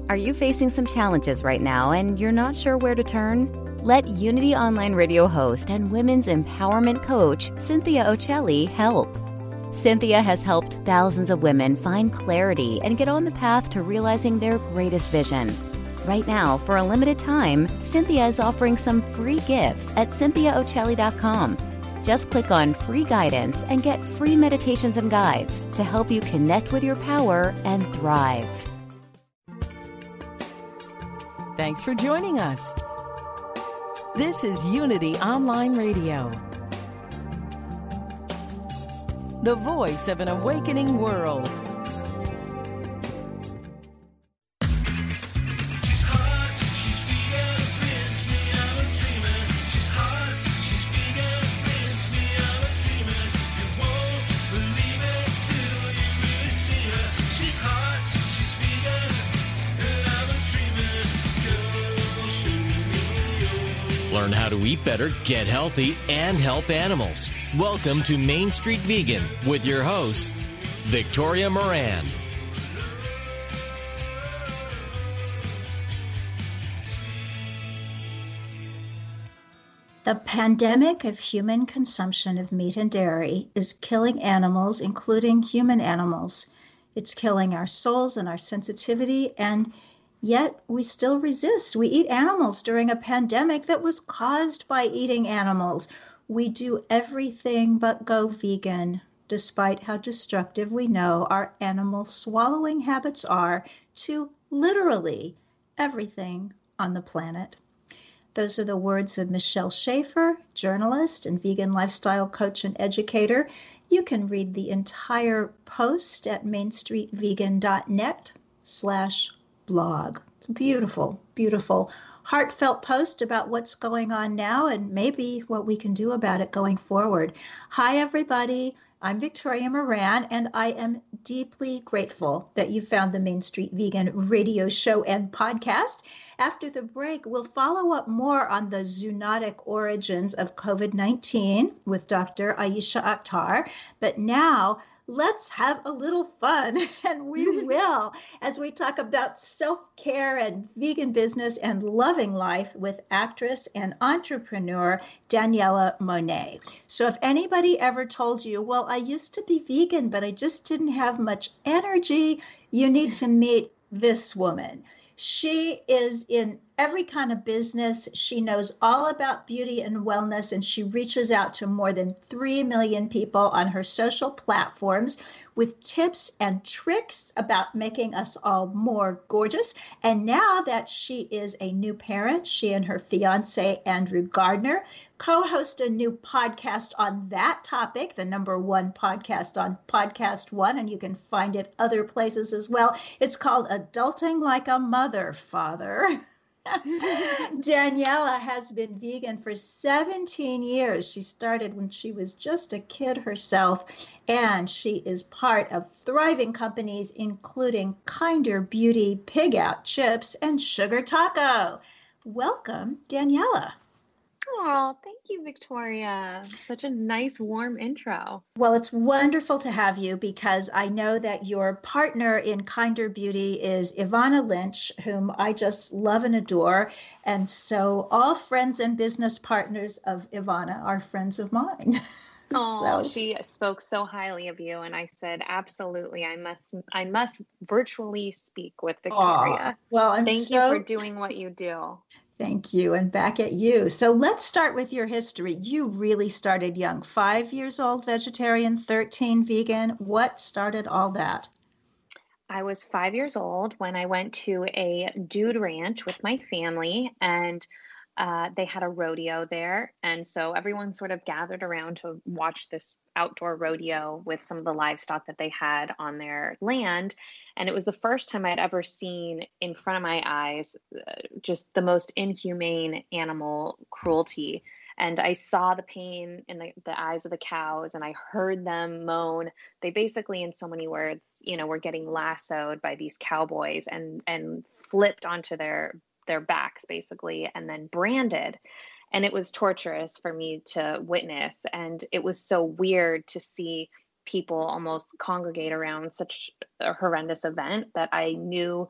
Are you facing some challenges right now and you're not sure where to turn? Let Unity Online Radio host and women's empowerment coach, Cynthia Ocelli, help. Cynthia has helped thousands of women find clarity and get on the path to realizing their greatest vision. Right now, for a limited time, Cynthia is offering some free gifts at CynthiaOcelli.com. Just click on free guidance and get free meditations and guides to help you connect with your power and thrive. Thanks for joining us. This is Unity Online Radio, the voice of an awakening world. Learn how to eat better, get healthy, and help animals. Welcome to Main Street Vegan with your host, Victoria Moran. The pandemic of human consumption of meat and dairy is killing animals, including human animals. It's killing our souls and our sensitivity, and yet we still resist. We eat animals during a pandemic that was caused by eating animals. We do everything but go vegan, despite how destructive we know our animal swallowing habits are to literally everything on the planet. Those are the words of Michelle Schaefer, journalist and vegan lifestyle coach and educator. You can read the entire post at mainstreetvegan.net/blog. It's a beautiful, beautiful, heartfelt post about what's going on now and maybe what we can do about it going forward. Hi, everybody. I'm Victoria Moran, and I am deeply grateful that you found the Main Street Vegan radio show and podcast. After the break, we'll follow up more on the zoonotic origins of COVID-19 with Dr. Ayesha Akhtar. But now, let's have a little fun, and we will, as we talk about self-care and vegan business and loving life with actress and entrepreneur Daniela Monet. So if anybody ever told you, well, I used to be vegan, but I just didn't have much energy, you need to meet this woman. She is in every kind of business. She knows all about beauty and wellness, and she reaches out to more than 3 million people on her social platforms with tips and tricks about making us all more gorgeous. And now that she is a new parent, she and her fiance, Andrew Gardner, co-host a new podcast on that topic, the #1 podcast on Podcast One, and you can find it other places as well. It's called Adulting Like a Mother, Father. Daniela has been vegan for 17 years. She started when she was just a kid herself, and she is part of thriving companies, including Kinder Beauty, Pig Out Chips, and Sugar Taco. Welcome, Daniela. Oh, thank you, Victoria. Such a nice, warm intro. Well, it's wonderful to have you because I know that your partner in Kinder Beauty is Ivana Lynch, whom I just love and adore. And so all friends and business partners of Ivana are friends of mine. Oh, she spoke so highly of you, and I said, absolutely, I must virtually speak with Victoria. Well, Thank you for doing what you do. Thank you. And back at you. So let's start with your history. You really started young, 5 years old, vegetarian, 13 vegan. What started all that? I was 5 years old when I went to a dude ranch with my family, and they had a rodeo there. And so everyone sort of gathered around to watch this outdoor rodeo with some of the livestock that they had on their land. And it was the first time I'd ever seen in front of my eyes just the most inhumane animal cruelty. And I saw the pain in the eyes of the cows, and I heard them moan. They basically, in so many words, were getting lassoed by these cowboys and flipped onto their backs, basically, and then branded. And it was torturous for me to witness. And it was so weird to see people almost congregate around such a horrendous event that I knew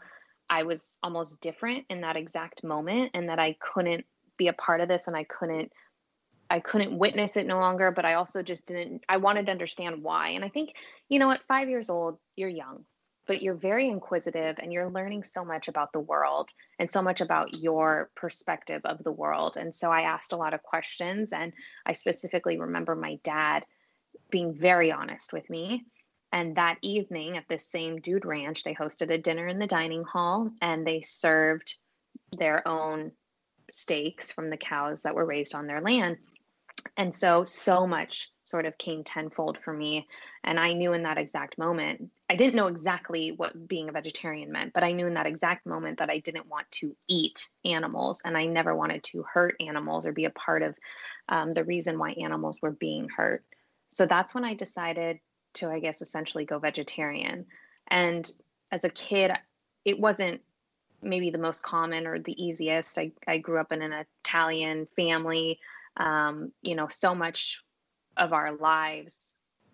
I was almost different in that exact moment, and that I couldn't be a part of this, and I couldn't witness it no longer, but I also just didn't, I wanted to understand why. And I think, at 5 years old, you're young, but you're very inquisitive, and you're learning so much about the world and so much about your perspective of the world. And so I asked a lot of questions, and I specifically remember my dad being very honest with me. And that evening at this same Dude Ranch, they hosted a dinner in the dining hall, and they served their own steaks from the cows that were raised on their land. And so much sort of came tenfold for me. And I knew in that exact moment, I didn't know exactly what being a vegetarian meant, but I knew in that exact moment that I didn't want to eat animals, and I never wanted to hurt animals or be a part of the reason why animals were being hurt. So that's when I decided to, I guess, essentially go vegetarian. And as a kid, it wasn't maybe the most common or the easiest. I grew up in an Italian family. So much of our lives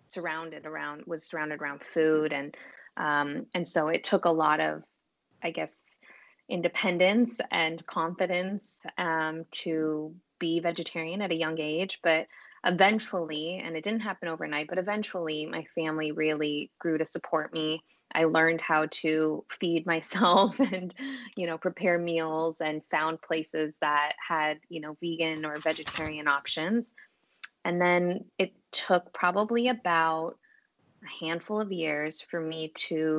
was surrounded around food. And so it took a lot of, I guess, independence and confidence to be vegetarian at a young age. But eventually, and it didn't happen overnight, but eventually my family really grew to support me. I learned how to feed myself and, prepare meals, and found places that had, vegan or vegetarian options. And then it took probably about a handful of years for me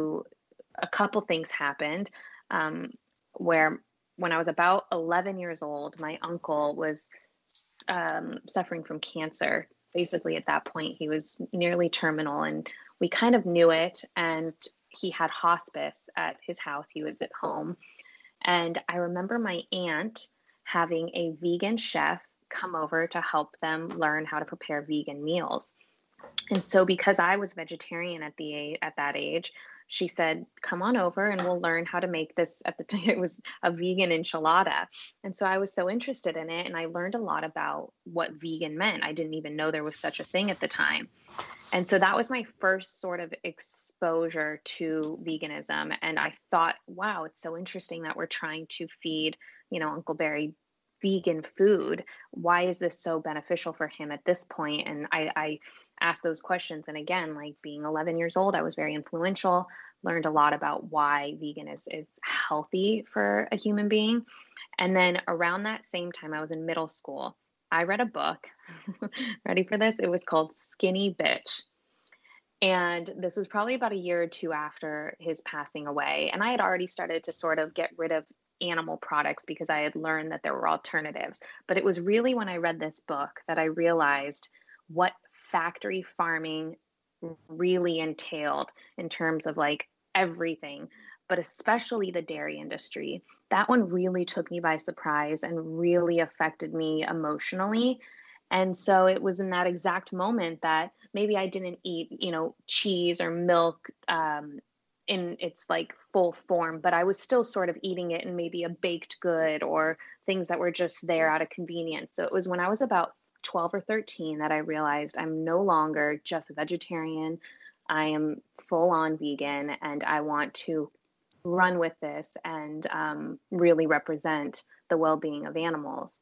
a couple things happened, where when I was about 11 years old, my uncle was suffering from cancer. Basically, at that point, he was nearly terminal, and we kind of knew it. And he had hospice at his house. He was at home. And I remember my aunt having a vegan chef come over to help them learn how to prepare vegan meals. And so because I was vegetarian at that age, she said, come on over and we'll learn how to make this. At the time, it was a vegan enchilada. And so I was so interested in it, and I learned a lot about what vegan meant. I didn't even know there was such a thing at the time. And so that was my first sort of exposure to veganism. And I thought, wow, it's so interesting that we're trying to feed, Uncle Barry vegan food. Why is this so beneficial for him at this point? And I asked those questions. And again, like being 11 years old, I was very influential, learned a lot about why vegan is healthy for a human being. And then around that same time, I was in middle school. I read a book, ready for this? It was called Skinny Bitch. And this was probably about a year or two after his passing away. And I had already started to sort of get rid of animal products because I had learned that there were alternatives. But it was really when I read this book that I realized what factory farming really entailed in terms of like everything, but especially the dairy industry. That one really took me by surprise and really affected me emotionally. And so it was in that exact moment that maybe I didn't eat, cheese or milk in its like full form, but I was still sort of eating it in maybe a baked good or things that were just there out of convenience. So it was when I was about 12 or 13 that I realized I'm no longer just a vegetarian. I am full on vegan, and I want to run with this and really represent the well-being of animals.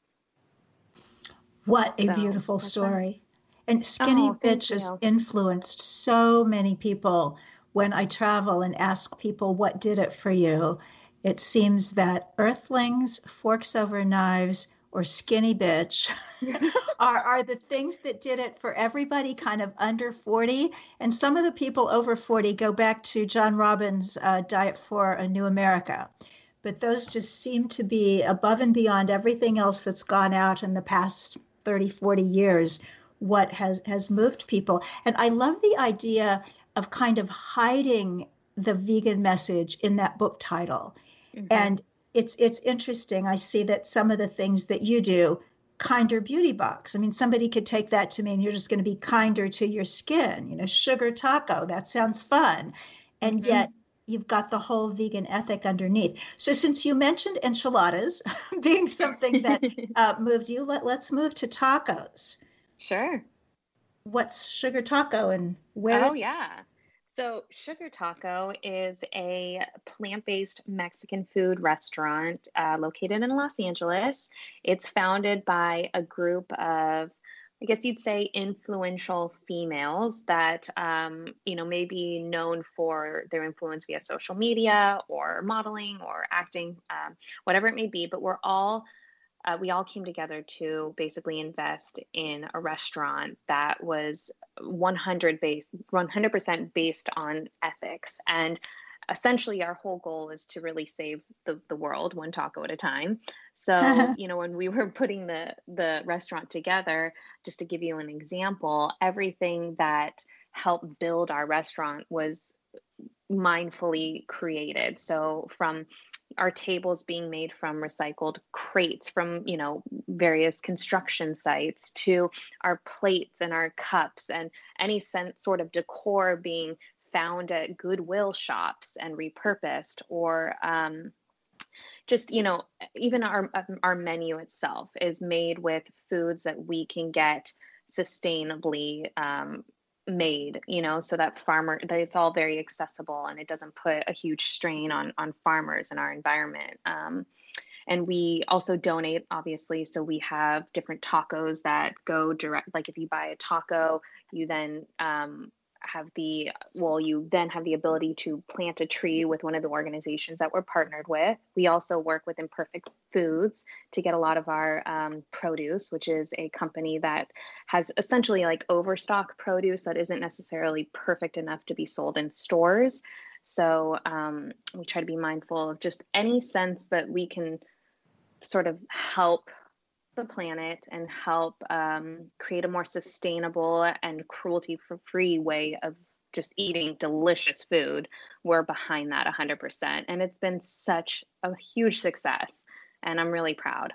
What a beautiful story. And Skinny Bitch has influenced so many people. When I travel and ask people what did it for you, it seems that Earthlings, Forks Over Knives, or Skinny Bitch are the things that did it for everybody kind of under 40. And some of the people over 40 go back to John Robbins' Diet for a New America. But those just seem to be above and beyond everything else that's gone out in the past 30, 40 years, what has moved people. And I love the idea of kind of hiding the vegan message in that book title. Mm-hmm. And it's interesting. I see that some of the things that you do, Kinder Beauty Box. I mean, somebody could take that to mean you're just going to be kinder to your skin, sugar taco. That sounds fun. And mm-hmm. yet you've got the whole vegan ethic underneath. So since you mentioned enchiladas being something that moved you, let's move to tacos. Sure. What's sugar taco and where is it? Yeah. So, Sugar Taco is a plant-based Mexican food restaurant located in Los Angeles. It's founded by a group of, I guess you'd say, influential females that, may be known for their influence via social media or modeling or acting, whatever it may be. But we all came together to basically invest in a restaurant that was 100% based on ethics. And essentially our whole goal is to really save the world one taco at a time. So, when we were putting the restaurant together, just to give you an example, everything that helped build our restaurant was mindfully created. So from our tables being made from recycled crates from, various construction sites, to our plates and our cups and any sort of decor being found at Goodwill shops and repurposed, or just, even our menu itself is made with foods that we can get sustainably made, so that it's all very accessible and it doesn't put a huge strain on farmers and our environment. And we also donate, obviously. So we have different tacos that go direct. Like if you buy a taco, you then have the ability to plant a tree with one of the organizations that we're partnered with. We also work with Imperfect Foods to get a lot of our produce, which is a company that has essentially like overstock produce that isn't necessarily perfect enough to be sold in stores. So we try to be mindful of just any sense that we can sort of help the planet and help create a more sustainable and cruelty-free way of just eating delicious food. We're behind that 100%. And it's been such a huge success. And I'm really proud.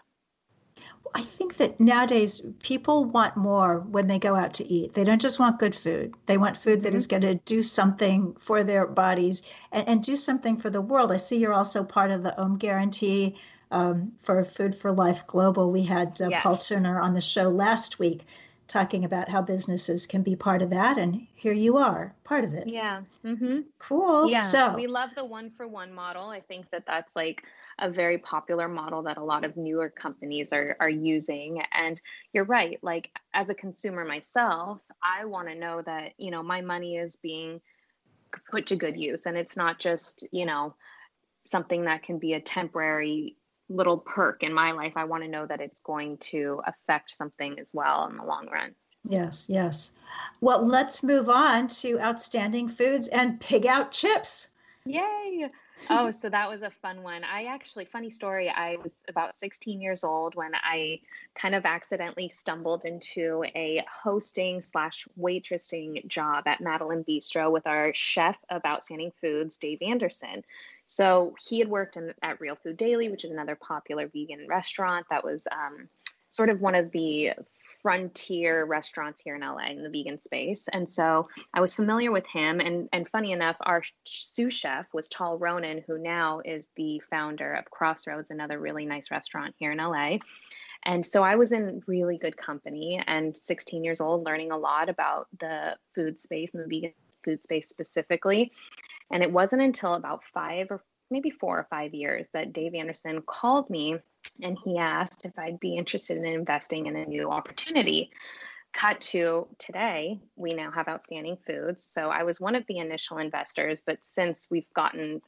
I think that nowadays people want more when they go out to eat. They don't just want good food. They want food that is going to do something for their bodies and do something for the world. I see you're also part of the Om Guarantee for Food for Life Global. We had Yes. Paul Turner on the show last week talking about how businesses can be part of that. And here you are, part of it. Yeah. Mm-hmm. Cool. Yeah. So We love the 1-for-1 model. I think that that's like a very popular model that a lot of newer companies are using. And you're right. Like as a consumer myself, I want to know that, my money is being put to good use. And it's not just, something that can be a temporary little perk in my life. I want to know that it's going to affect something as well in the long run. yes, yes. Well, let's move on to outstanding foods and pig out chips. Yay. Oh, so that was a fun one. Funny story, I was about 16 years old when I kind of accidentally stumbled into a hosting/waitressing job at Madeline Bistro with our chef of Outstanding Foods, Dave Anderson. So he had worked at Real Food Daily, which is another popular vegan restaurant that was sort of one of the frontier restaurants here in LA in the vegan space. And so I was familiar with him. And funny enough, our sous chef was Tal Ronan, who now is the founder of Crossroads, another really nice restaurant here in LA. And so I was in really good company and 16 years old, learning a lot about the food space and the vegan food space specifically. And it wasn't until about 4 or 5 years that Dave Anderson called me and he asked if I'd be interested in investing in a new opportunity. Cut to today, we now have Outstanding Foods. So I was one of the initial investors, but since we've gotten,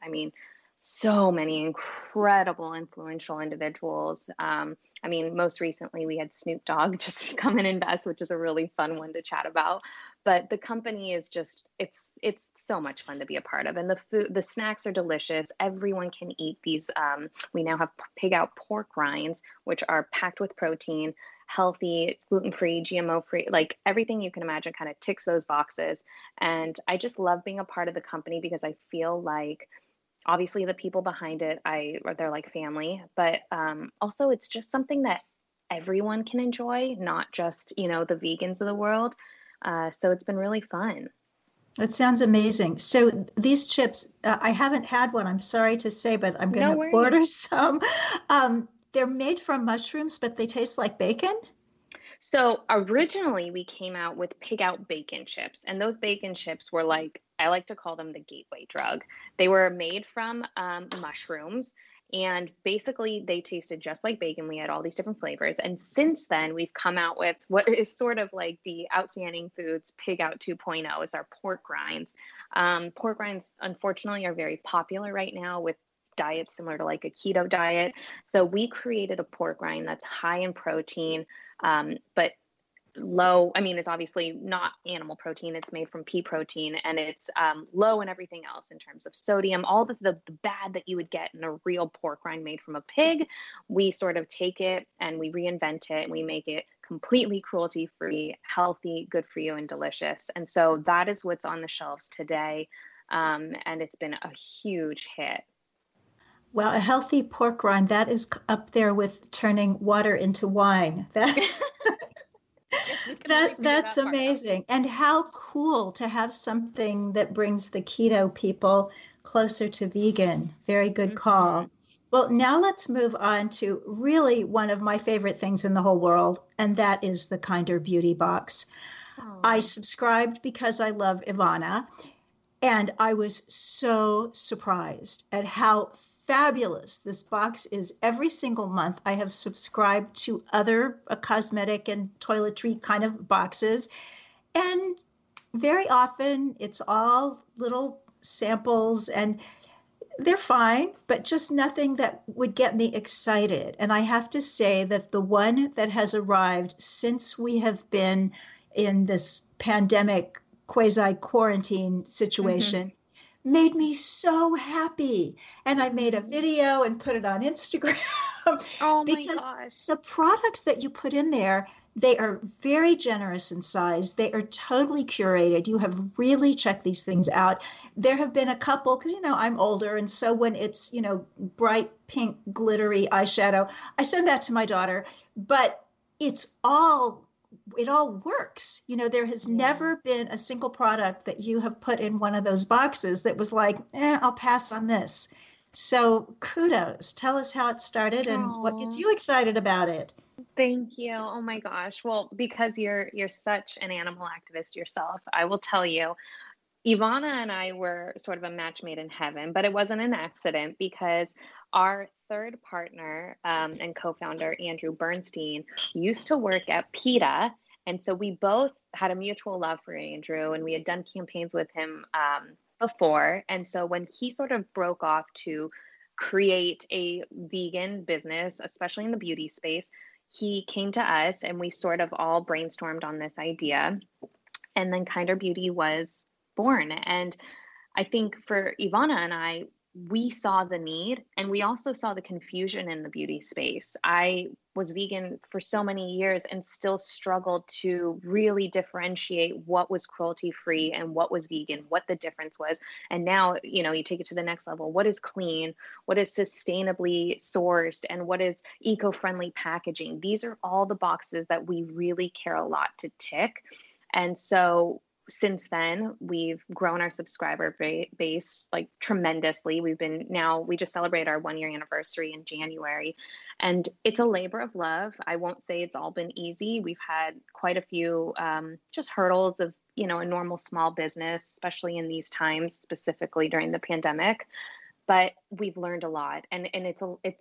so many incredible, influential individuals. Most recently we had Snoop Dogg just come and invest, which is a really fun one to chat about. But the company is just, it's so much fun to be a part of. And the snacks are delicious. Everyone can eat these. We now have pig out pork rinds, which are packed with protein, healthy, gluten-free, GMO-free, like everything you can imagine kind of ticks those boxes. And I just love being a part of the company because I feel like obviously the people behind it, they're like family, but also it's just something that everyone can enjoy, not just, the vegans of the world. So it's been really fun. That sounds amazing. So these chips, I haven't had one, I'm sorry to say, but I'm going to order some. They're made from mushrooms, but they taste like bacon. So originally we came out with pig out bacon chips, and those bacon chips were like, I like to call them the gateway drug. They were made from mushrooms, and basically they tasted just like bacon. We had all these different flavors. And since then we've come out with what is sort of like the Outstanding Foods Pig Out 2.0 is our pork rinds. Pork rinds, unfortunately, are very popular right now with diets similar to like a keto diet. So we created a pork rind that's high in protein, but low. I mean, it's obviously not animal protein. It's made from pea protein, and it's low in everything else in terms of sodium, all the bad that you would get in a real pork rind made from a pig. We sort of take it and we reinvent it and we make it completely cruelty free, healthy, good for you, and delicious. And so that is what's on the shelves today. And it's been a huge hit. Well, a healthy pork rind, that is up there with turning water into wine. That's amazing. And how cool to have something that brings the keto people closer to vegan. Very good call. Well, now let's move on to really one of my favorite things in the whole world, and that is the Kinder Beauty box. Aww. I subscribed because I love Ivana, and I was so surprised at how fabulous this box is. Every single month I have subscribed to other cosmetic and toiletry kind of boxes, and very often it's all little samples and they're fine, but just nothing that would get me excited. And I have to say that the one that has arrived since we have been in this pandemic quasi-quarantine situation made me so happy. And I made a video and put it on Instagram. Oh my because gosh. The products that you put in there, they are very generous in size. They are totally curated. You have really checked these things out. There have been a couple, because, I'm older. And so when it's, bright pink, glittery eyeshadow, I send that to my daughter. But it all works. There has never been a single product that you have put in one of those boxes that was like, I'll pass on this. So kudos. Tell us how it started and what gets you excited about it. Thank you. Oh my gosh. Well, because you're such an animal activist yourself, I will tell you, Ivana and I were sort of a match made in heaven, but it wasn't an accident because our third partner and co-founder, Andrew Bernstein, used to work at PETA. And so we both had a mutual love for Andrew, and we had done campaigns with him before. And so when he sort of broke off to create a vegan business, especially in the beauty space, he came to us and we sort of all brainstormed on this idea. And then Kinder Beauty was born. And I think for Ivana and I, we saw the need, and we also saw the confusion in the beauty space. I was vegan for so many years and still struggled to really differentiate what was cruelty-free and what was vegan, what the difference was. And now, you take it to the next level. What is clean? What is sustainably sourced? And what is eco-friendly packaging? These are all the boxes that we really care a lot to tick. And so since then, we've grown our subscriber base like tremendously. We just celebrated our 1-year anniversary in January, and it's a labor of love. I won't say it's all been easy. We've had quite a few just hurdles of, a normal small business, especially in these times, specifically during the pandemic. But we've learned a lot, and it's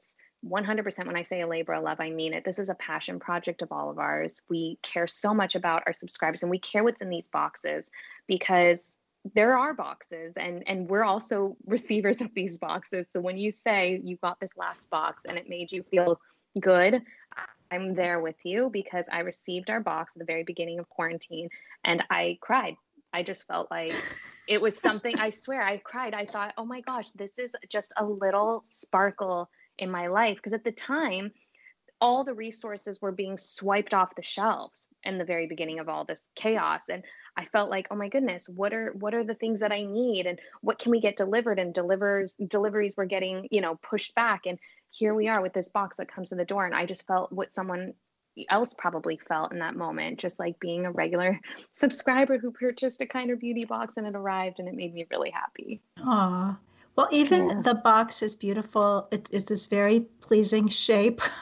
100% when I say a labor of love, I mean it. This is a passion project of all of ours. We care so much about our subscribers, and we care what's in these boxes because there are boxes, and we're also receivers of these boxes. So when you say you got this last box and it made you feel good, I'm there with you because I received our box at the very beginning of quarantine and I cried. I just felt like it was something, I swear I cried. I thought, oh my gosh, this is just a little sparkle in my life, because at the time all the resources were being swiped off the shelves in the very beginning of all this chaos, and I felt like, oh my goodness, what are the things that I need, and what can we get delivered? And deliveries were getting pushed back, and here we are with this box that comes to the door. And I just felt what someone else probably felt in that moment, just like being a regular subscriber who purchased a Kinder Beauty box and it arrived, and it made me really happy. Aww. Well, even the box is beautiful. It is this very pleasing shape.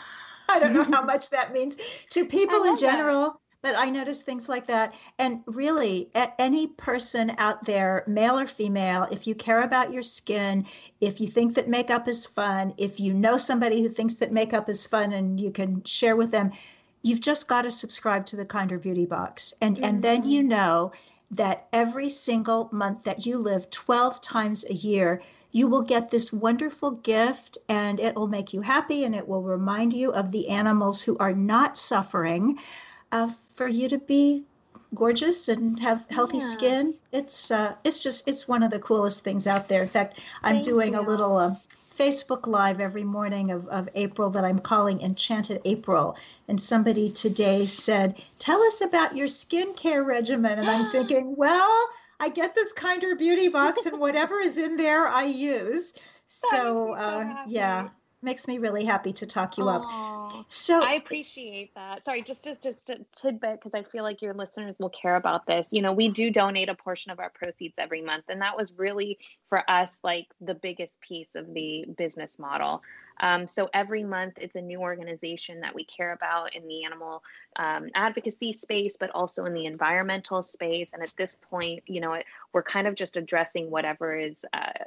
I don't know how much that means to people in general. That. But I notice things like that. And really, any person out there, male or female, if you care about your skin, if you think that makeup is fun, if you know somebody who thinks that makeup is fun and you can share with them, you've just got to subscribe to the Kinder Beauty Box. And then you know that every single month that you live 12 times a year, you will get this wonderful gift, and it will make you happy, and it will remind you of the animals who are not suffering, for you to be gorgeous and have healthy skin. It's one of the coolest things out there. In fact, I'm doing a little Facebook Live every morning of April that I'm calling Enchanted April. And somebody today said, tell us about your skincare regimen. And I'm thinking, well, I get this Kinder Beauty Box and whatever is in there, I use. So yeah, makes me really happy to talk you up. So I appreciate that. Sorry, just a tidbit, because I feel like your listeners will care about this. You know, we do donate a portion of our proceeds every month, and that was really for us like the biggest piece of the business model. So every month it's a new organization that we care about in the animal advocacy space, but also in the environmental space. And at this point, you know, we're kind of just addressing whatever is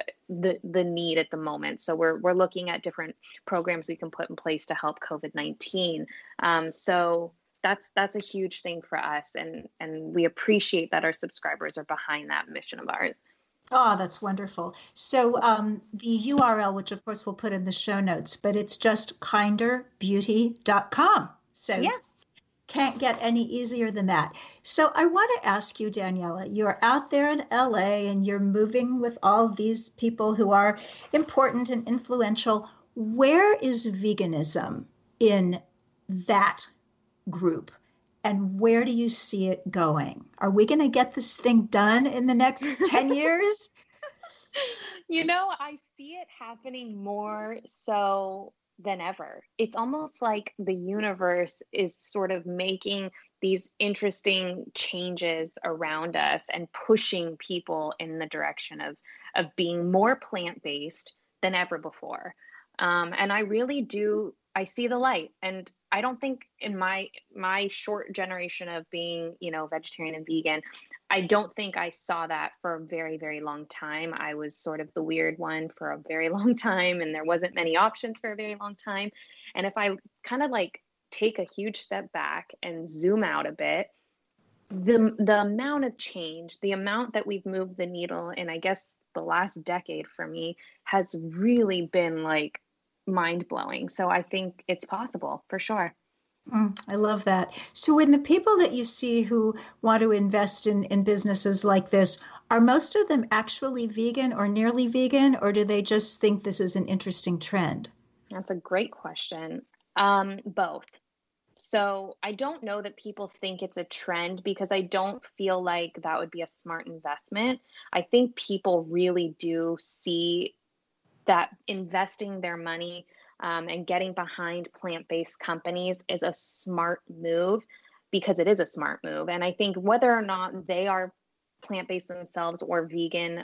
the need at the moment. So we're looking at different programs we can put in place to help COVID-19. So that's a huge thing for us. And we appreciate that our subscribers are behind that mission of ours. Oh, that's wonderful. So the URL, which of course we'll put in the show notes, but it's just kinderbeauty.com. So can't get any easier than that. So I want to ask you, Daniela, you're out there in LA and you're moving with all these people who are important and influential. Where is veganism in that group? And where do you see it going? Are we going to get this thing done in the next 10 years? You know, I see it happening more so than ever. It's almost like the universe is sort of making these interesting changes around us and pushing people in the direction of being more plant-based than ever before. And I really do, I see the light. And I don't think in my short generation of being, you know, vegetarian and vegan, I don't think I saw that for a very, very long time. I was sort of the weird one for a very long time, and there wasn't many options for a very long time. And if I kind of like take a huge step back and zoom out a bit, the amount of change, the amount that we've moved the needle in, I guess, the last decade for me has really been like mind-blowing. So I think it's possible for sure. I love that. So when the people that you see who want to invest in businesses like this, are most of them actually vegan or nearly vegan, or do they just think this is an interesting trend? That's a great question. Both. So I don't know that people think it's a trend, because I don't feel like that would be a smart investment. I think people really do see that investing their money and getting behind plant-based companies is a smart move, because it is a smart move. And I think whether or not they are plant-based themselves or vegan,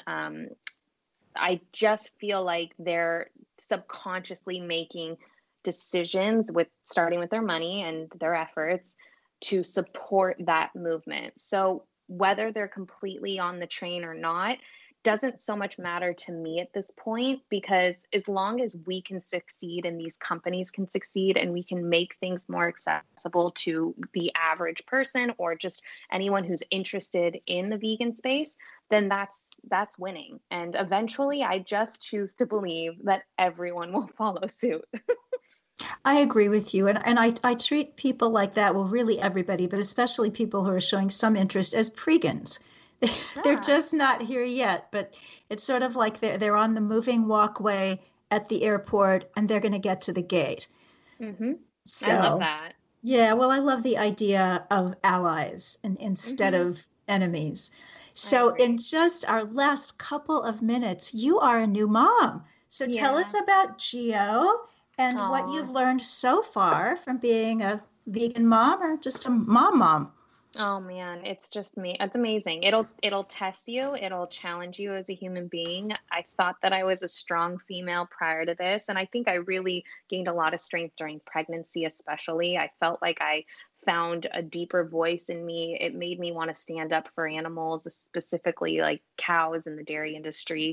I just feel like they're subconsciously making decisions starting with their money and their efforts to support that movement. So whether they're completely on the train or not doesn't so much matter to me at this point, because as long as we can succeed and these companies can succeed and we can make things more accessible to the average person or just anyone who's interested in the vegan space, then that's winning. And eventually I just choose to believe that everyone will follow suit. I agree with you. And I treat people like that, well, really everybody, but especially people who are showing some interest, as pregans. They're just not here yet, but it's sort of like they're on the moving walkway at the airport and they're going to get to the gate. Mm-hmm. So, I love that. Yeah, well, I love the idea of allies instead of enemies. So in just our last couple of minutes, you are a new mom. So tell us about Geo and what you've learned so far from being a vegan mom or just a mom. Oh man, it's just me. It's amazing. It'll test you. It'll challenge you as a human being. I thought that I was a strong female prior to this, and I think I really gained a lot of strength during pregnancy especially. I felt like I found a deeper voice in me. It made me want to stand up for animals, specifically like cows in the dairy industry.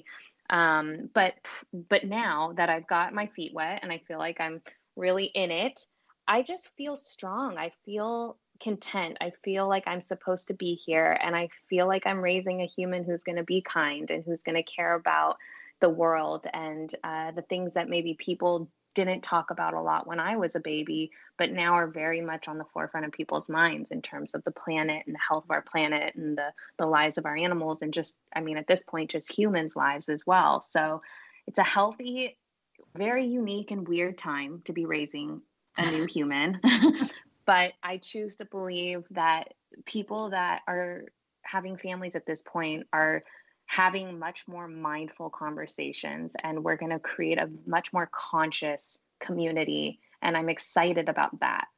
But now that I've got my feet wet and I feel like I'm really in it, I just feel strong. I feel content. I feel like I'm supposed to be here. And I feel like I'm raising a human who's going to be kind and who's going to care about the world and the things that maybe people didn't talk about a lot when I was a baby, but now are very much on the forefront of people's minds in terms of the planet and the health of our planet and the lives of our animals. And just, I mean, at this point, just humans' lives as well. So it's a healthy, very unique and weird time to be raising a new human. But I choose to believe that people that are having families at this point are having much more mindful conversations, and we're going to create a much more conscious community. And I'm excited about that.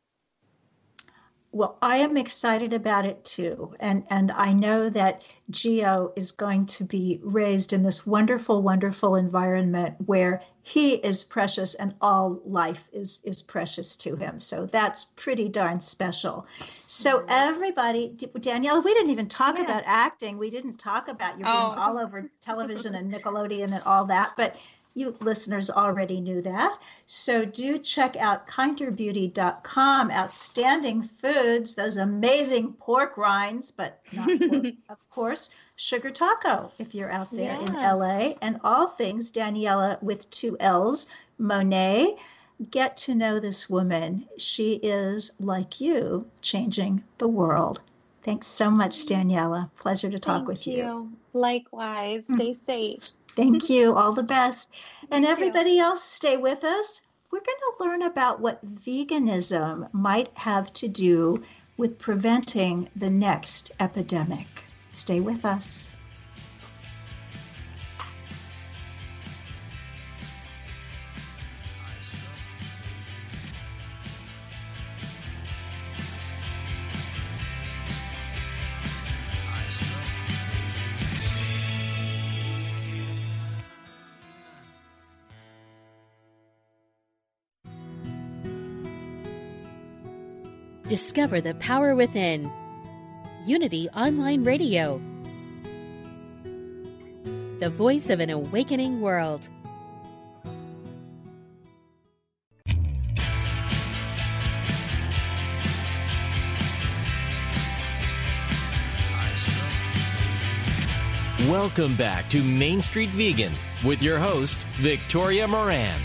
Well, I am excited about it too. And I know that Gio is going to be raised in this wonderful, wonderful environment where he is precious and all life is precious to him. So that's pretty darn special. So everybody, Danielle, we didn't even talk about acting. We didn't talk about you being all over television and Nickelodeon and all that, but you listeners already knew that. So do check out kinderbeauty.com. Outstanding foods, those amazing pork rinds, but not pork, of course, sugar taco if you're out there in LA, and all things Daniela with 2 L's, Monet. Get to know this woman. She is, like you, changing the world. Thanks so much, Daniela. Pleasure to talk with you. Likewise. Stay safe. Thank you. All the best. And everybody else, stay with us. We're going to learn about what veganism might have to do with preventing the next epidemic. Stay with us. Discover the power within. Unity Online Radio. The voice of an awakening world. Welcome back to Main Street Vegan with your host, Victoria Moran.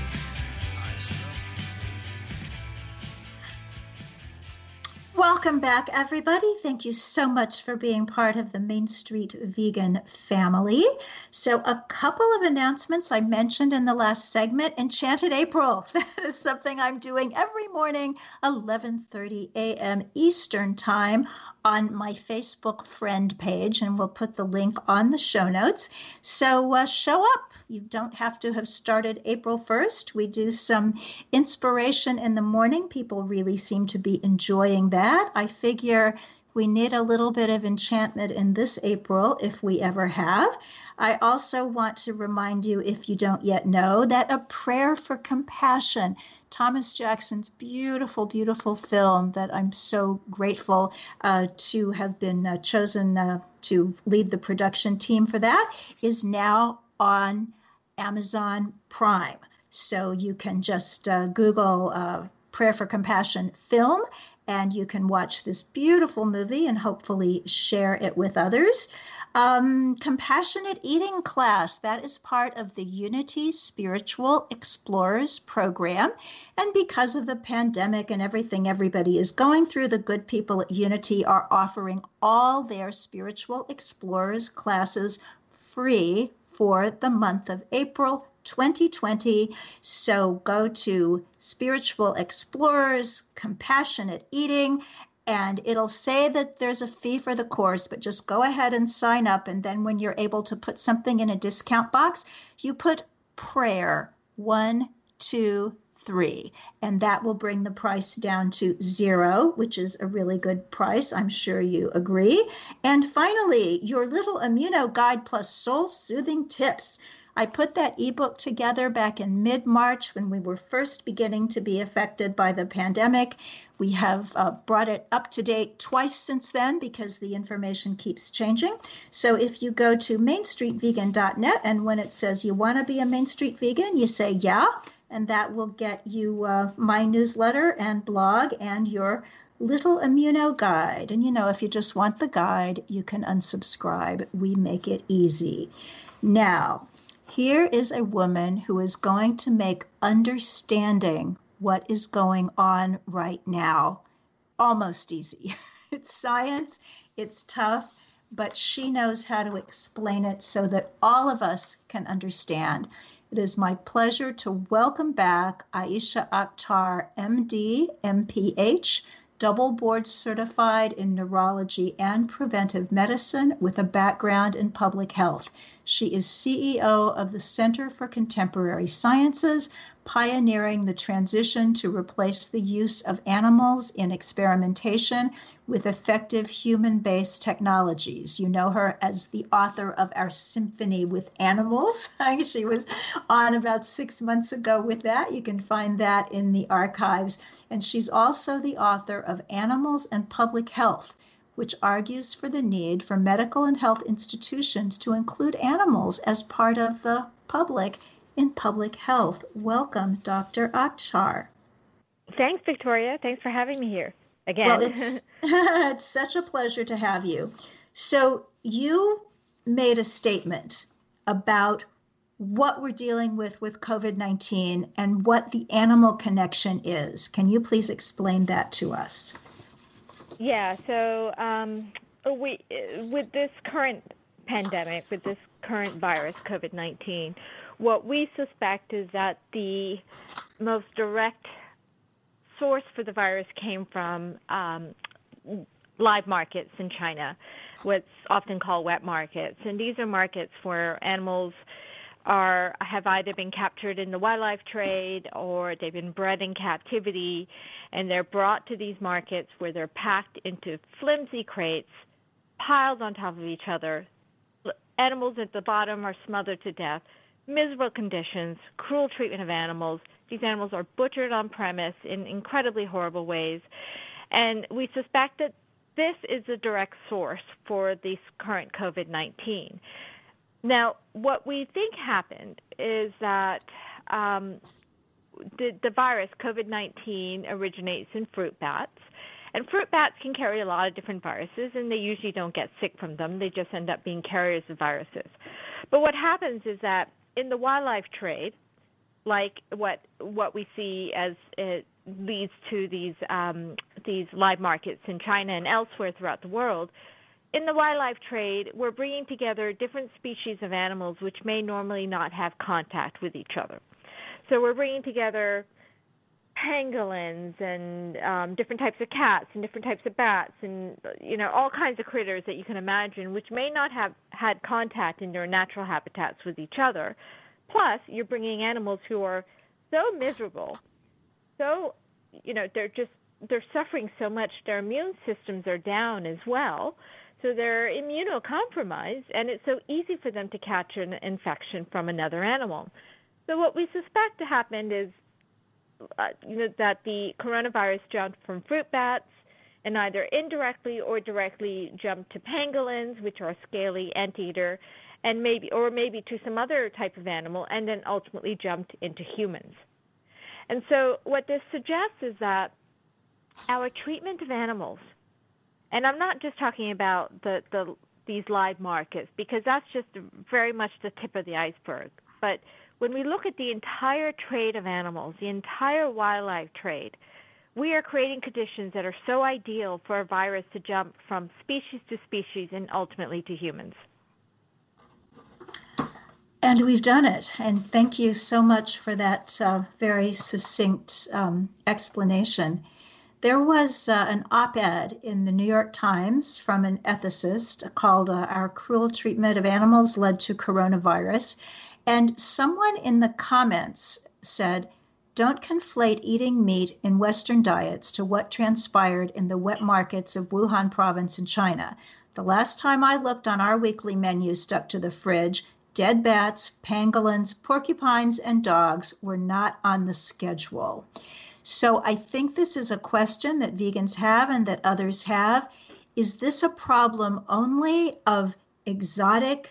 Welcome back, everybody. Thank you so much for being part of the Main Street Vegan family. So a couple of announcements I mentioned in the last segment. Enchanted April. That is something I'm doing every morning, 11:30 a.m. Eastern Time on my Facebook friend page, and we'll put the link on the show notes. So show up. You don't have to have started April 1st. We do some inspiration in the morning. People really seem to be enjoying that. I figure we need a little bit of enchantment in this April if we ever have. I also want to remind you, if you don't yet know, that A Prayer for Compassion, Thomas Jackson's beautiful, beautiful film that I'm so grateful to have been chosen to lead the production team for, that is now on Amazon Prime. So you can just Google Prayer for Compassion film, and you can watch this beautiful movie and hopefully share it with others. Compassionate Eating Class, that is part of the Unity Spiritual Explorers program. And because of the pandemic and everything everybody is going through, the good people at Unity are offering all their Spiritual Explorers classes free for the month of April 2020. So go to Spiritual Explorers, Compassionate Eating, and it'll say that there's a fee for the course, but just go ahead and sign up. And then when you're able to put something in a discount box, you put prayer 1, 2, 3, and that will bring the price down to $0, which is a really good price. I'm sure you agree. And finally, your little Immuno Guide plus Soul Soothing Tips. I put that ebook together back in mid-March when we were first beginning to be affected by the pandemic. We have brought it up to date twice since then because the information keeps changing. So if you go to mainstreetvegan.net, and when it says you want to be a Main Street Vegan, you say yeah, and that will get you my newsletter and blog and your little Immuno Guide. And if you just want the guide, you can unsubscribe. We make it easy. Now, here is a woman who is going to make understanding what is going on right now almost easy. It's science, it's tough, but she knows how to explain it so that all of us can understand. It is my pleasure to welcome back Aisha Akhtar, MD, MPH, double board certified in neurology and preventive medicine with a background in public health. She is CEO of the Center for Contemporary Sciences, pioneering the transition to replace the use of animals in experimentation with effective human-based technologies. You know her as the author of Our Symphony with Animals. She was on about 6 months ago with that. You can find that in the archives. And she's also the author of Animals and Public Health, which argues for the need for medical and health institutions to include animals as part of the public in public health. Welcome, Dr. Akhtar. Thanks, Victoria. Thanks for having me here again. Well, it's such a pleasure to have you. So you made a statement about what we're dealing with COVID-19 and what the animal connection is. Can you please explain that to us? Yeah, so with this current pandemic, with this current virus, COVID-19, what we suspect is that the most direct source for the virus came from live markets in China, what's often called wet markets. And these are markets where animals have either been captured in the wildlife trade or they've been bred in captivity, and they're brought to these markets where they're packed into flimsy crates, piled on top of each other. Animals at the bottom are smothered to death. Miserable conditions, cruel treatment of animals. These animals are butchered on premise in incredibly horrible ways. And we suspect that this is a direct source for this current COVID-19. Now, what we think happened is that the virus, COVID-19, originates in fruit bats. And fruit bats can carry a lot of different viruses, and they usually don't get sick from them. They just end up being carriers of viruses. But what happens is that in the wildlife trade, like what we see as it leads to these live markets in China and elsewhere throughout the world, in the wildlife trade, we're bringing together different species of animals which may normally not have contact with each other. So we're bringing together pangolins and different types of cats and different types of bats and, all kinds of critters that you can imagine which may not have had contact in their natural habitats with each other. Plus, you're bringing animals who are so miserable, so, they're suffering so much, their immune systems are down as well. So they're immunocompromised, and it's so easy for them to catch an infection from another animal. So what we suspect happened is, that the coronavirus jumped from fruit bats and either indirectly or directly jumped to pangolins, which are a scaly anteater, and maybe to some other type of animal, and then ultimately jumped into humans. And so what this suggests is that our treatment of animals, and I'm not just talking about these live markets, because that's just very much the tip of the iceberg. But when we look at the entire trade of animals, the entire wildlife trade, we are creating conditions that are so ideal for a virus to jump from species to species and ultimately to humans. And we've done it. And thank you so much for that very succinct explanation. There was an op-ed in the New York Times from an ethicist called Our Cruel Treatment of Animals Led to Coronavirus. And someone in the comments said, don't conflate eating meat in Western diets to what transpired in the wet markets of Wuhan province in China. The last time I looked on our weekly menu stuck to the fridge, dead bats, pangolins, porcupines, and dogs were not on the schedule. So I think this is a question that vegans have and that others have. Is this a problem only of exotic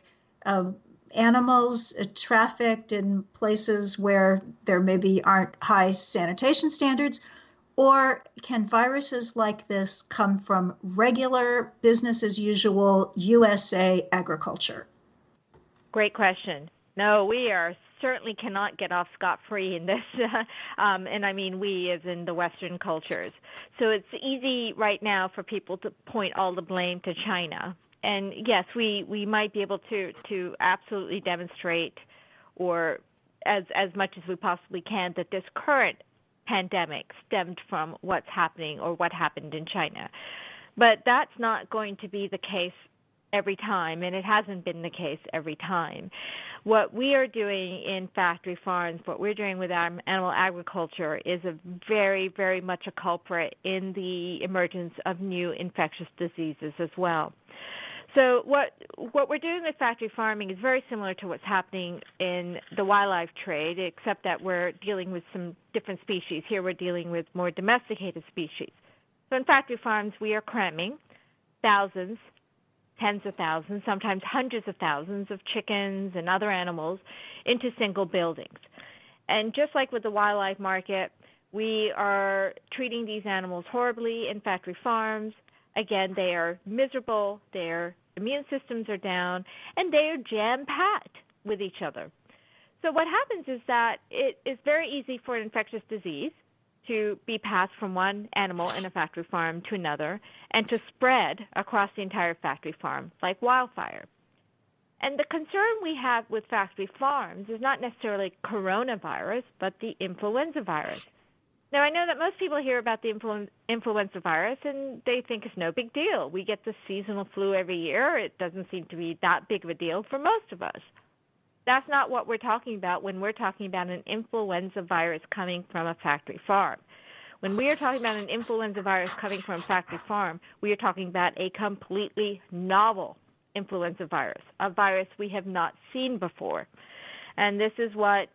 animals trafficked in places where there maybe aren't high sanitation standards? Or can viruses like this come from regular business as usual USA agriculture? Great question. No, we certainly cannot get off scot-free in this, and I mean we as in the Western cultures. So it's easy right now for people to point all the blame to China. And yes, we might be able to absolutely demonstrate, or as much as we possibly can, that this current pandemic stemmed from what's happening or what happened in China. But that's not going to be the case every time, and it hasn't been the case every time. What we are doing in factory farms, what we're doing with animal agriculture is a very, very much a culprit in the emergence of new infectious diseases as well. So what we're doing with factory farming is very similar to what's happening in the wildlife trade, except that we're dealing with some different species. Here we're dealing with more domesticated species. So in factory farms, we are cramming thousands, tens of thousands, sometimes hundreds of thousands of chickens and other animals into single buildings. And just like with the wildlife market, we are treating these animals horribly in factory farms. Again, they are miserable, their immune systems are down, and they are jam-packed with each other. So what happens is that it is very easy for an infectious disease to be passed from one animal in a factory farm to another and to spread across the entire factory farm like wildfire. And the concern we have with factory farms is not necessarily coronavirus, but the influenza virus. Now, I know that most people hear about the influenza virus and they think it's no big deal. We get the seasonal flu every year. It doesn't seem to be that big of a deal for most of us. That's not what we're talking about when we're talking about an influenza virus coming from a factory farm. When we are talking about an influenza virus coming from a factory farm, we are talking about a completely novel influenza virus, a virus we have not seen before. And this is what,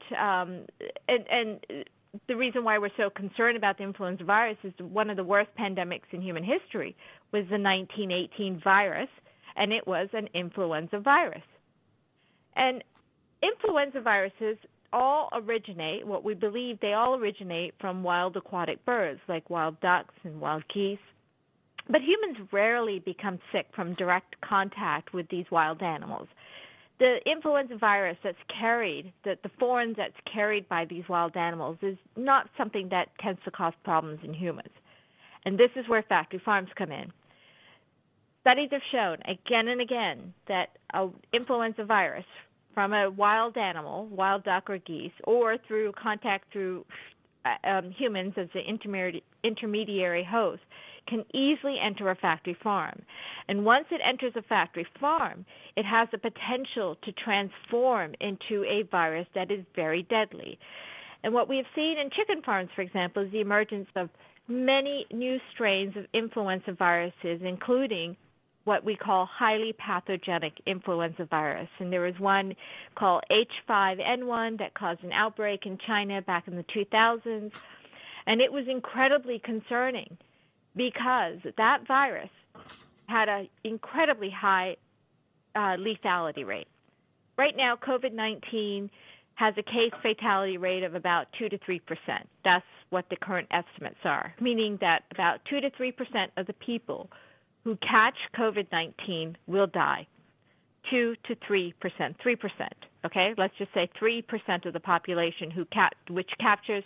the reason why we're so concerned about the influenza virus is one of the worst pandemics in human history was the 1918 virus, and it was an influenza virus. And influenza viruses all originate, what we believe they all originate from wild aquatic birds like wild ducks and wild geese. But humans rarely become sick from direct contact with these wild animals. The influenza virus that's carried, the foreign that's carried by these wild animals is not something that tends to cause problems in humans. And this is where factory farms come in. Studies have shown again and again that an influenza virus from a wild animal, wild duck or geese, or through contact through humans as the intermediary host, can easily enter a factory farm. And once it enters a factory farm, it has the potential to transform into a virus that is very deadly. And what we have seen in chicken farms, for example, is the emergence of many new strains of influenza viruses, including what we call highly pathogenic influenza virus. And there was one called H5N1 that caused an outbreak in China back in the 2000s. And it was incredibly concerning because that virus had an incredibly high lethality rate. Right now, COVID-19 has a case fatality rate of about 2 to 3%. That's what the current estimates are, meaning that about 2 to 3% of the people who catch COVID-19 will die. 2 to 3%, 3%. Okay, let's just say 3% of the population which catches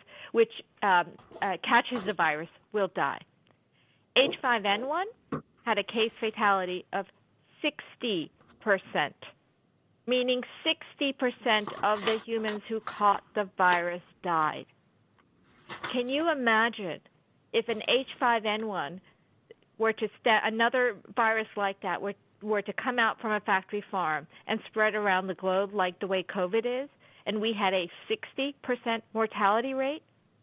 the virus will die. H5N1 had a case fatality of 60%, meaning 60% of the humans who caught the virus died. Can you imagine if an H5N1 were to another virus like that were to come out from a factory farm and spread around the globe like the way COVID is, and we had a 60% mortality rate?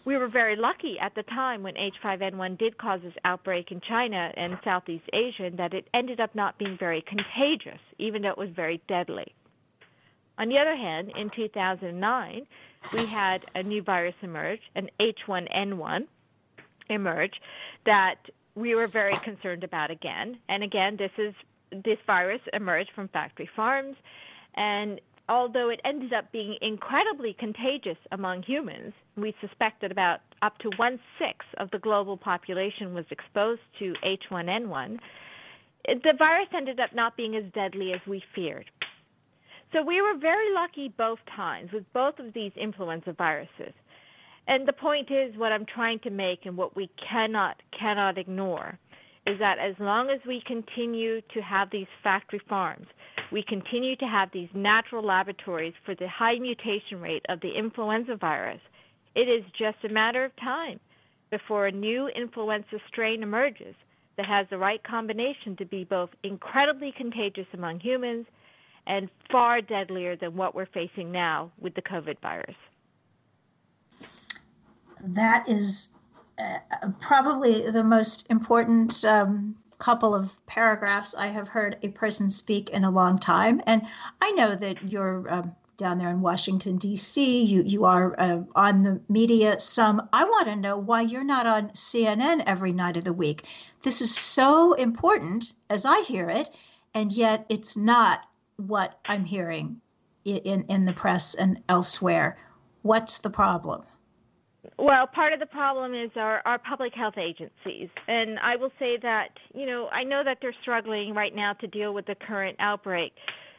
we were very lucky at the time when H5N1 did cause this outbreak in China and Southeast Asia that it ended up not being very contagious, even though it was very deadly. On the other hand, in 2009, we had a new virus emerge, an H1N1 emerge, that we were very concerned about again. And again, this virus emerged from factory farms, and although it ended up being incredibly contagious among humans, we suspect that about up to 1/6 of the global population was exposed to H1N1, the virus ended up not being as deadly as we feared. So we were very lucky both times with both of these influenza viruses. And the point is, what I'm trying to make and what we cannot ignore is that as long as we continue to have these factory farms, we continue to have these natural laboratories for the high mutation rate of the influenza virus, it is just a matter of time before a new influenza strain emerges that has the right combination to be both incredibly contagious among humans and far deadlier than what we're facing now with the COVID virus. That is probably the most important couple of paragraphs I have heard a person speak in a long time. And I know that you're down there in Washington, D.C. You are on the media some. I want to know why you're not on CNN every night of the week. This is so important as I hear it, and yet it's not what I'm hearing in the press and elsewhere. What's the problem? Well, part of the problem is our public health agencies. And I will say that, I know that they're struggling right now to deal with the current outbreak.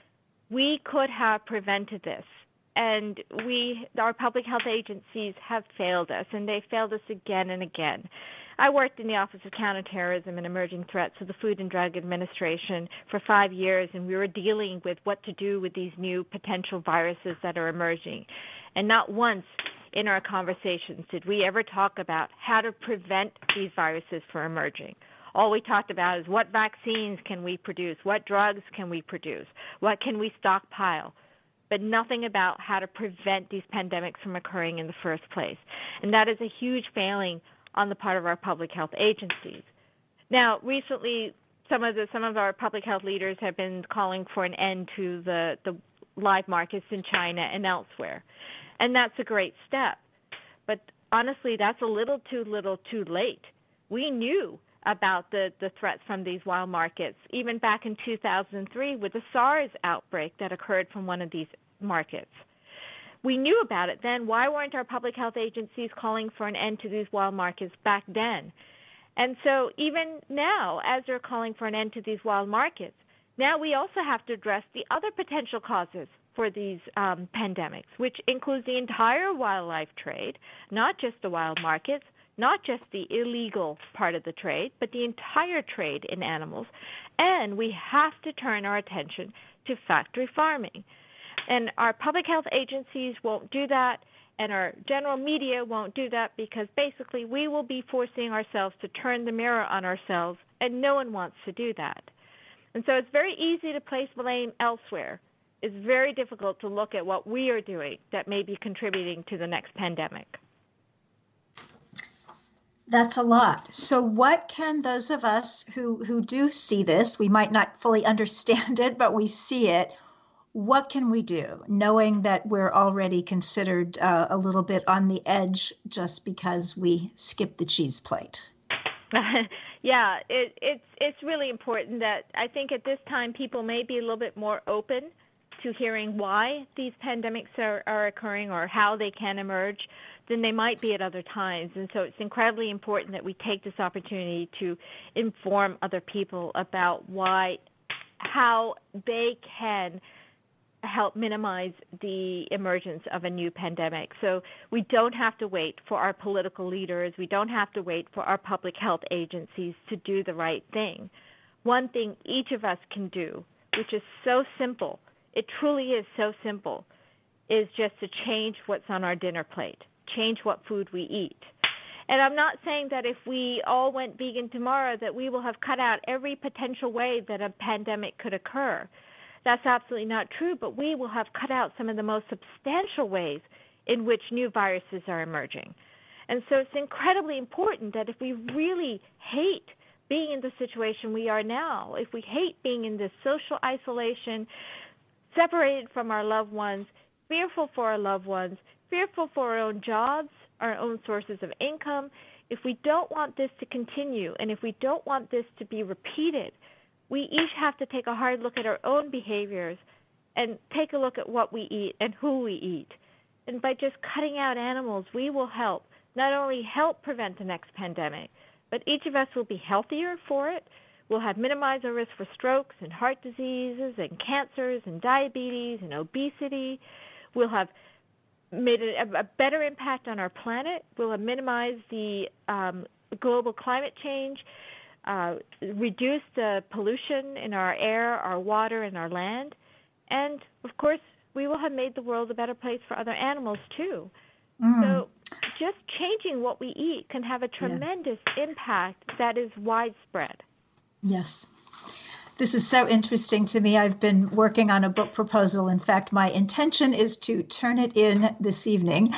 We could have prevented this. And our public health agencies have failed us, and they failed us again and again. I worked in the Office of Counterterrorism and Emerging Threats of the Food and Drug Administration for 5 years, and we were dealing with what to do with these new potential viruses that are emerging. And not once in our conversations did we ever talk about how to prevent these viruses from emerging. All we talked about is what vaccines can we produce, what drugs can we produce, what can we stockpile, but nothing about how to prevent these pandemics from occurring in the first place. And that is a huge failing on the part of our public health agencies. Now, recently, some of our public health leaders have been calling for an end to the live markets in China and elsewhere. And that's a great step. But honestly, that's a little too late. We knew about the threats from these wild markets, even back in 2003 with the SARS outbreak that occurred from one of these markets. We knew about it then. Why weren't our public health agencies calling for an end to these wild markets back then? And so even now, as they're calling for an end to these wild markets, now we also have to address the other potential causes for these pandemics, which includes the entire wildlife trade, not just the wild markets, not just the illegal part of the trade, but the entire trade in animals. And we have to turn our attention to factory farming. And our public health agencies won't do that, and our general media won't do that, because basically we will be forcing ourselves to turn the mirror on ourselves, and no one wants to do that. And so it's very easy to place blame elsewhere. It's very difficult to look at what we are doing that may be contributing to the next pandemic. That's a lot. So what can those of us who do see this, we might not fully understand it, but we see it, what can we do, knowing that we're already considered a little bit on the edge just because we skipped the cheese plate? Yeah, it's really important that I think at this time people may be a little bit more open to hearing why these pandemics are occurring or how they can emerge than they might be at other times. And so it's incredibly important that we take this opportunity to inform other people about how they can help minimize the emergence of a new pandemic. So we don't have to wait for our political leaders. We don't have to wait for our public health agencies to do the right thing. One thing each of us can do, which is so simple, it truly is so simple, is just to change what's on our dinner plate, change what food we eat. And I'm not saying that if we all went vegan tomorrow that we will have cut out every potential way that a pandemic could occur. That's absolutely not true, but we will have cut out some of the most substantial ways in which new viruses are emerging. And so it's incredibly important that if we really hate being in the situation we are now, if we hate being in this social isolation, separated from our loved ones, fearful for our loved ones, fearful for our own jobs, our own sources of income, if we don't want this to continue and if we don't want this to be repeated, we each have to take a hard look at our own behaviors and take a look at what we eat and who we eat. And by just cutting out animals, we will help, not only help prevent the next pandemic, but each of us will be healthier for it. We'll have minimized our risk for strokes and heart diseases and cancers and diabetes and obesity. We'll have made a better impact on our planet. We'll have minimized the global climate change, reduced the pollution in our air, our water, and our land. And, of course, we will have made the world a better place for other animals, too. So just changing what we eat can have a tremendous impact that is widespread. Yes. This is so interesting to me. I've been working on a book proposal. In fact, my intention is to turn it in this evening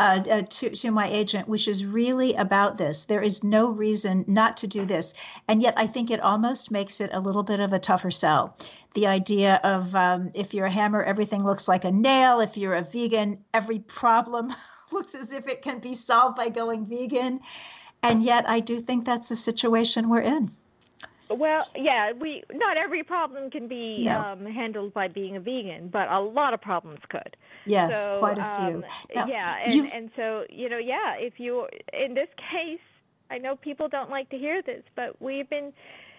to my agent, which is really about this. There is no reason not to do this. And yet I think it almost makes it a little bit of a tougher sell. The idea of if you're a hammer, everything looks like a nail. If you're a vegan, every problem looks as if it can be solved by going vegan. And yet I do think that's the situation we're in. Well, yeah, not every problem can be handled by being a vegan, but a lot of problems could. Yes, so, quite a few. Now, and so, if you, in this case, I know people don't like to hear this, but we've been,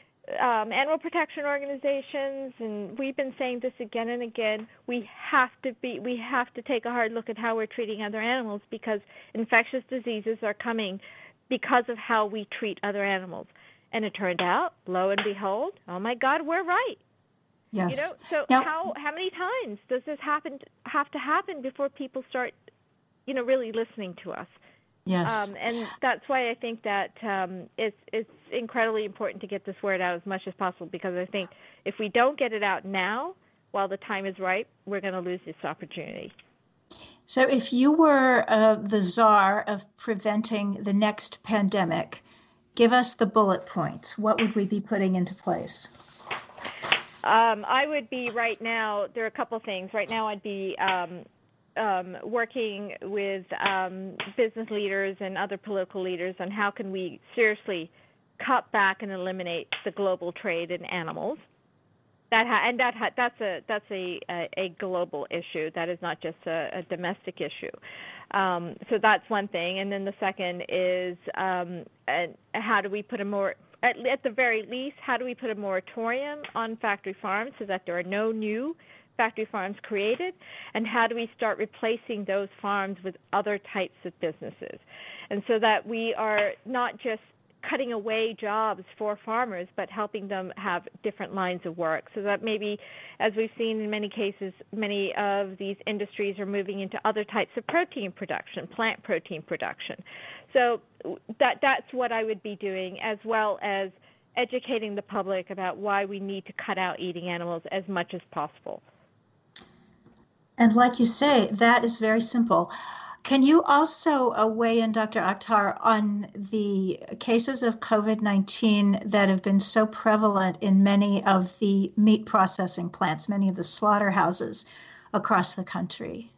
animal protection organizations, and we've been saying this again and again, we have to take a hard look at how we're treating other animals because infectious diseases are coming because of how we treat other animals. And it turned out, lo and behold, oh my God, we're right. Yes. So now, how many times does this have to happen before people start, really listening to us? Yes. And that's why I think that it's incredibly important to get this word out as much as possible because I think if we don't get it out now, while the time is right, we're going to lose this opportunity. So if you were the czar of preventing the next pandemic, give us the bullet points. What would we be putting into place? I would be right now, there are a couple things. Right now I'd be working with business leaders and other political leaders on how can we seriously cut back and eliminate the global trade in animals. That's a global issue. That is not just a domestic issue. So that's one thing. And then the second is how do we put at the very least, how do we put a moratorium on factory farms so that there are no new factory farms created? And how do we start replacing those farms with other types of businesses? And so that we are not just cutting away jobs for farmers, but helping them have different lines of work so that maybe, as we've seen in many cases, many of these industries are moving into other types of protein production, plant protein production. So that's what I would be doing, as well as educating the public about why we need to cut out eating animals as much as possible. And like you say, that is very simple. Can you also weigh in, Dr. Akhtar, on the cases of COVID-19 that have been so prevalent in many of the meat processing plants, many of the slaughterhouses across the country?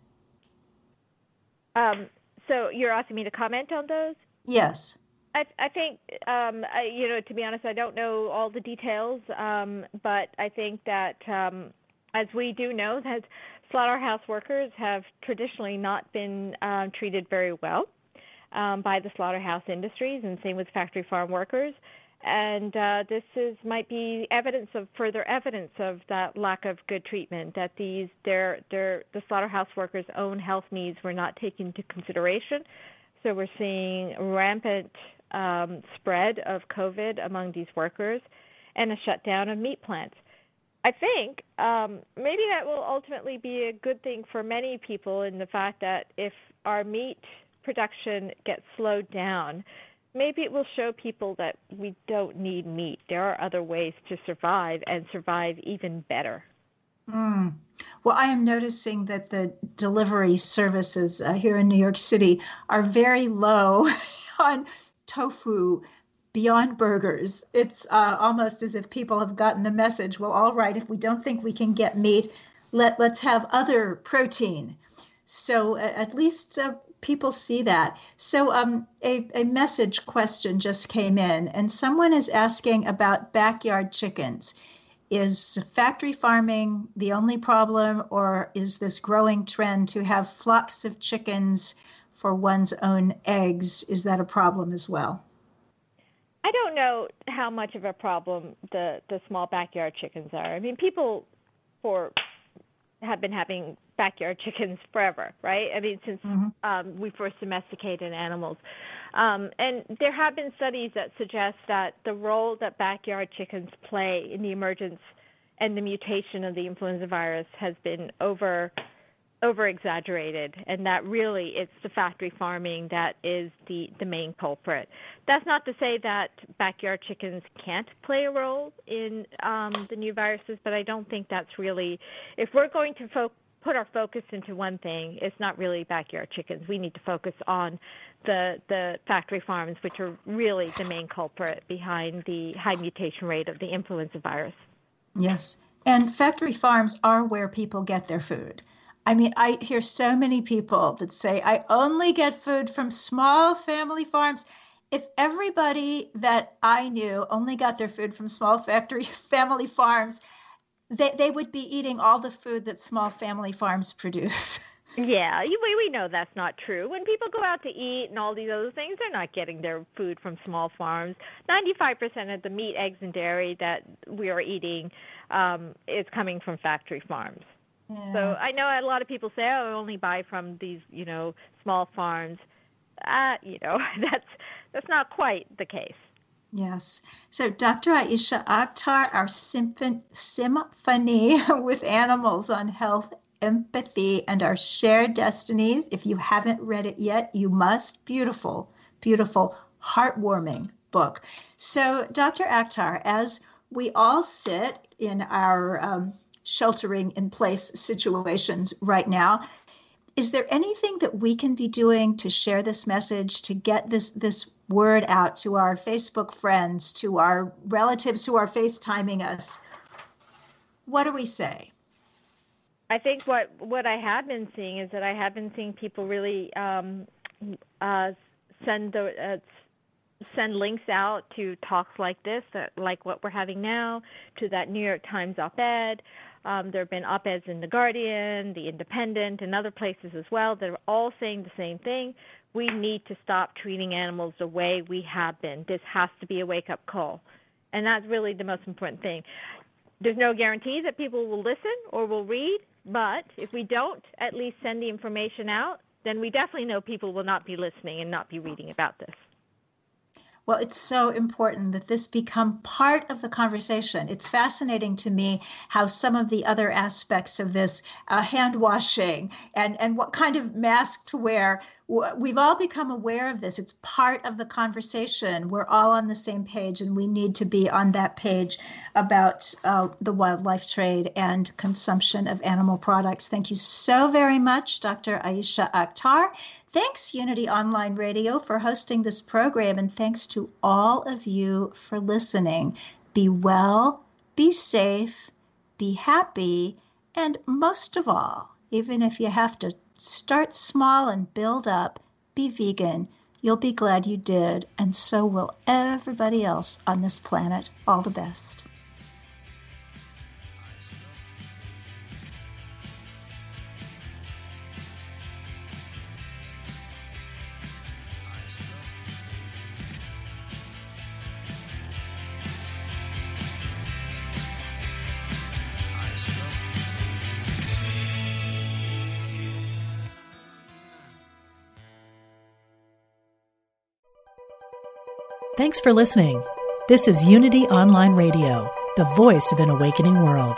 So you're asking me to comment on those? Yes. I think, to be honest, I don't know all the details, but I think that as we do know that slaughterhouse workers have traditionally not been treated very well by the slaughterhouse industries, and same with factory farm workers. And this might be further evidence of that lack of good treatment, that the slaughterhouse workers' own health needs were not taken into consideration. So we're seeing rampant spread of COVID among these workers and a shutdown of meat plants. I think maybe that will ultimately be a good thing for many people in the fact that if our meat production gets slowed down, maybe it will show people that we don't need meat. There are other ways to survive and survive even better. Well, I am noticing that the delivery services here in New York City are very low on tofu, Beyond Burgers. It's almost as if people have gotten the message, well, all right, if we don't think we can get meat, let's have other protein. So at least people see that. So a message question just came in, and someone is asking about backyard chickens. Is factory farming the only problem, or is this growing trend to have flocks of chickens for one's own eggs? Is that a problem as well? I don't know how much of a problem the small backyard chickens are. I mean, people have been having backyard chickens forever, right? I mean, since we first domesticated animals. And there have been studies that suggest that the role that backyard chickens play in the emergence and the mutation of the influenza virus has been over-exaggerated, and that really it's the factory farming that is the main culprit. That's not to say that backyard chickens can't play a role in the new viruses, but I don't think that's really, if we're going to put our focus into one thing, it's not really backyard chickens. We need to focus on the factory farms, which are really the main culprit behind the high mutation rate of the influenza virus. Yes, and factory farms are where people get their food. I mean, I hear so many people that say, I only get food from small family farms. If everybody that I knew only got their food from small family farms, they would be eating all the food that small family farms produce. Yeah, we know that's not true. When people go out to eat and all these other things, they're not getting their food from small farms. 95% of the meat, eggs, and dairy that we are eating is coming from factory farms. Yeah. So I know a lot of people say, I only buy from these, small farms. That's not quite the case. Yes. So Dr. Aisha Akhtar, our symphony with animals on health, empathy, and our shared destinies. If you haven't read it yet, you must. Beautiful, beautiful, heartwarming book. So Dr. Akhtar, as we all sit in our sheltering in place situations right now, is there anything that we can be doing to share this message, to get this word out to our Facebook friends, to our relatives who are FaceTiming us? What do we say? I think what I have been seeing is that I have been seeing people really send links out to talks like this, like what we're having now, to that New York Times op-ed. There have been op-eds in The Guardian, The Independent, and other places as well that are all saying the same thing. We need to stop treating animals the way we have been. This has to be a wake-up call. And that's really the most important thing. There's no guarantee that people will listen or will read, but if we don't at least send the information out, then we definitely know people will not be listening and not be reading about this. Well, it's so important that this become part of the conversation. It's fascinating to me how some of the other aspects of this, hand washing and what kind of mask to wear, we've all become aware of this. It's part of the conversation. We're all on the same page, and we need to be on that page about the wildlife trade and consumption of animal products. Thank you so very much, Dr. Aisha Akhtar. Thanks, Unity Online Radio, for hosting this program, and thanks to all of you for listening. Be well, be safe, be happy, and most of all, even if you have to start small and build up, be vegan. You'll be glad you did, and so will everybody else on this planet. All the best. Thanks for listening. This is Unity Online Radio, the voice of an awakening world.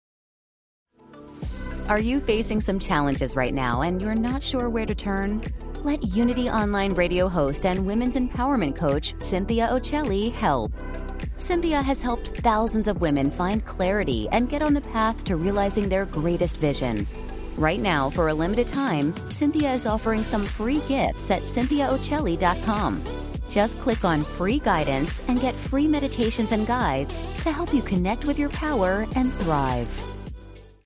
Are you facing some challenges right now and you're not sure where to turn? Let Unity Online Radio host and women's empowerment coach Cynthia Ocelli help. Cynthia has helped thousands of women find clarity and get on the path to realizing their greatest vision. Right now, for a limited time, Cynthia is offering some free gifts at CynthiaOcelli.com. Just click on free guidance and get free meditations and guides to help you connect with your power and thrive.